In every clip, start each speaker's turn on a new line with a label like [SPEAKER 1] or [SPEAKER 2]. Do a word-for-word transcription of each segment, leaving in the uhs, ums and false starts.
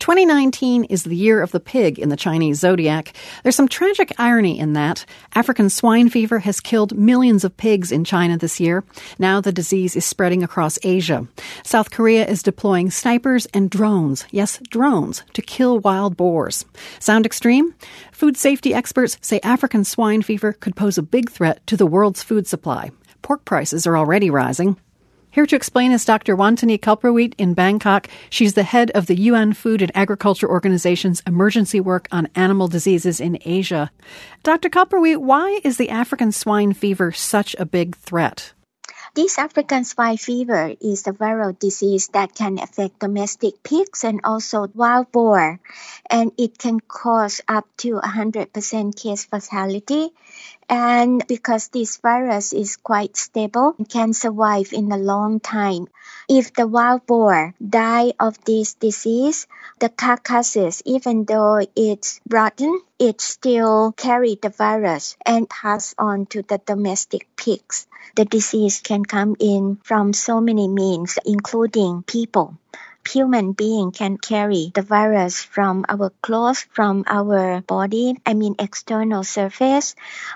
[SPEAKER 1] twenty nineteen is the year of the pig in the Chinese zodiac. There's some tragic irony in that. African swine fever has killed millions of pigs in China this year. Now the disease is spreading across Asia. South Korea is deploying snipers and drones, yes, drones, to kill wild boars. Sound extreme? Food safety experts say African swine fever could pose a big threat to the world's food supply. Pork prices are already rising. Here to explain is Doctor Wantani Kulpraweet in Bangkok. She's the head of the U N Food and Agriculture Organization's emergency work on animal diseases in Asia. Doctor Kulpraweet, why is the African swine fever such a big threat?
[SPEAKER 2] This African swine fever is a viral disease that can affect domestic pigs and also wild boar, and it can cause up to one hundred percent case fatality. And because this virus is quite stable, it can survive in a long time. If the wild boar die of this disease, the carcasses, even though it's rotten, it still carry the virus and pass on to the domestic pigs. The disease can come in from so many means, including people. Human being can carry the virus from our clothes, from our body, I mean external surface.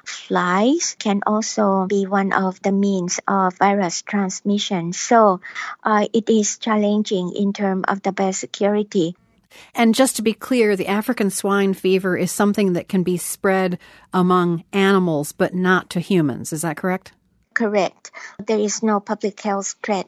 [SPEAKER 2] Flies can also be one of the means of virus transmission. So uh, it is challenging in terms of the biosecurity.
[SPEAKER 1] And just to be clear, the African swine fever is something that can be spread among animals, but not to humans. Is that correct?
[SPEAKER 2] Correct. There is no public health threat.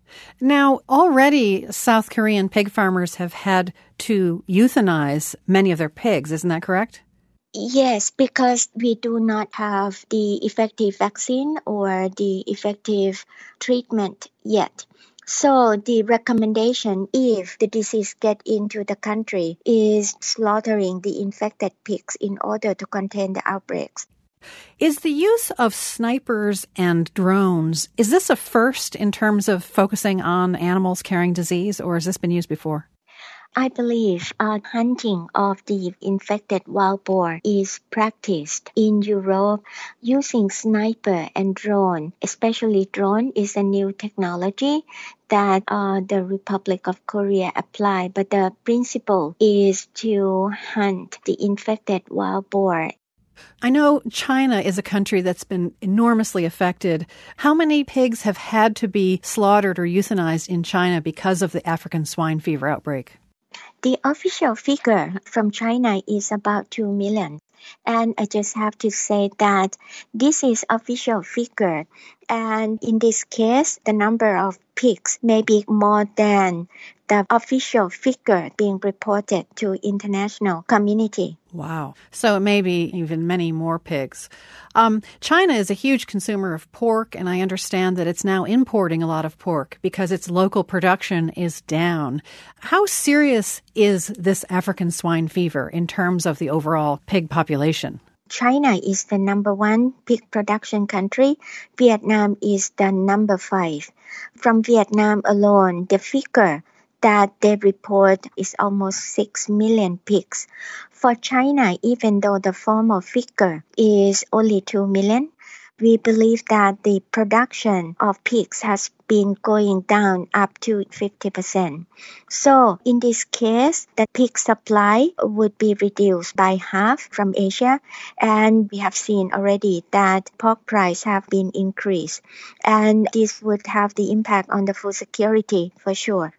[SPEAKER 1] Now, already South Korean pig farmers have had to euthanize many of their pigs. Isn't that correct?
[SPEAKER 2] Yes, because we do not have the effective vaccine or the effective treatment yet. So the recommendation, if the disease get into the country, is slaughtering the infected pigs in order to contain the outbreaks.
[SPEAKER 1] Is the use of snipers and drones, is this a first in terms of focusing on animals carrying disease, or has this been used before?
[SPEAKER 2] I believe uh, hunting of the infected wild boar is practiced in Europe using sniper and drone. Especially drone is a new technology that uh, the Republic of Korea apply, but the principle is to hunt the infected wild boar.
[SPEAKER 1] I know China is a country that's been enormously affected. How many pigs have had to be slaughtered or euthanized in China because of the African swine fever outbreak?
[SPEAKER 2] The official figure from China is about two million. And I just have to say that this is official figure. And in this case, the number of pigs may be more than the official figure being reported to international community.
[SPEAKER 1] Wow. So it may be even many more pigs. Um, China is a huge consumer of pork, and I understand that it's now importing a lot of pork because its local production is down. How serious is this African swine fever in terms of the overall pig population?
[SPEAKER 2] China is the number one pig production country. Vietnam is the number five. From Vietnam alone, the figure that they report is almost six million pigs. For China, even though the formal figure is only two million, we believe that the production of pigs has been going down up to fifty percent. So in this case, the pig supply would be reduced by half from Asia. And we have seen already that pork price have been increased. And this would have the impact on the food security for sure.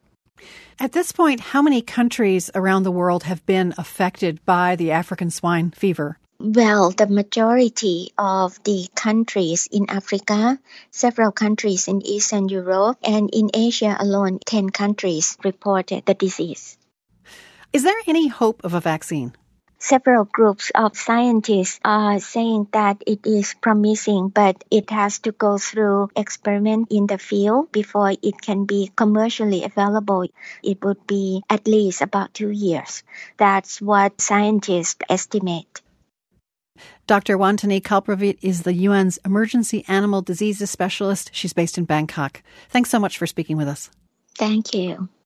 [SPEAKER 1] At this point, how many countries around the world have been affected by the African swine fever?
[SPEAKER 2] Well, the majority of the countries in Africa, several countries in Eastern Europe, and in Asia alone, ten countries reported the disease.
[SPEAKER 1] Is there any hope of a vaccine?
[SPEAKER 2] Several groups of scientists are saying that it is promising, but it has to go through experiment in the field before it can be commercially available. It would be at least about two years. That's what scientists estimate.
[SPEAKER 1] Doctor Wantani Kulpraweet is the U N's Emergency Animal Diseases Specialist. She's based in Bangkok. Thanks so much for speaking with us.
[SPEAKER 2] Thank you.